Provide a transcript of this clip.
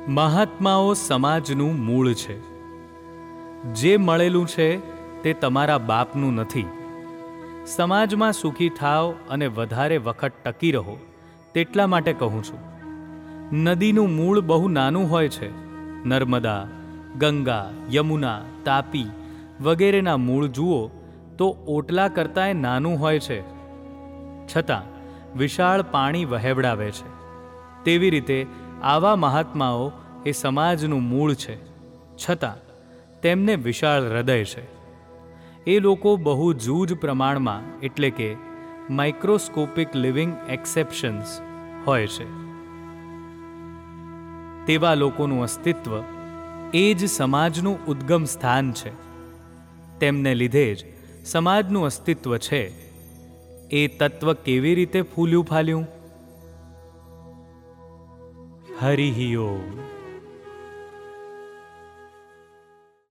મહાત્માઓ સમાજનું મૂળ છે. જે મળેલું છે તે તમારા બાપનું નથી. સમાજમાં સુખી થાવ અને વધારે વખત ટકી રહો તેટલા માટે કહું છું. નદીનું મૂળ બહુ નાનું હોય છે. નર્મદા, ગંગા, યમુના, તાપી વગેરેના મૂળ જુઓ તો ઓટલા કરતાંય નાનું હોય છે, છતાં વિશાળ પાણી વહેવડાવે છે. તેવી રીતે આવા મહાત્માઓ એ સમાજનું મૂળ છે, છતાં તેમને વિશાળ હૃદય છે. એ લોકો બહુ જૂજ પ્રમાણમાં એટલે કે માઇક્રોસ્કોપિક લિવિંગ એક્સેપ્શન્સ હોય છે. તેવા લોકોનું અસ્તિત્વ એ જ સમાજનું ઉદ્ગમ સ્થાન છે. તેમને લીધે જ સમાજનું અસ્તિત્વ છે. એ તત્વ કેવી રીતે ફૂલ્યું ફાલ્યું? હરિ ઓમ.